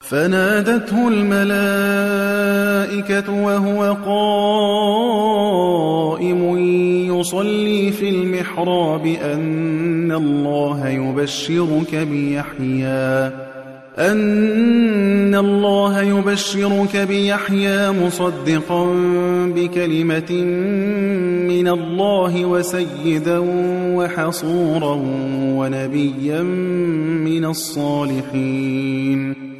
فنادته الملائكة وهو قائم يصلي في المحراب أن الله يبشرك بيحيى مصدقا بكلمة من الله وسيدا وحصورا ونبيا من الصالحين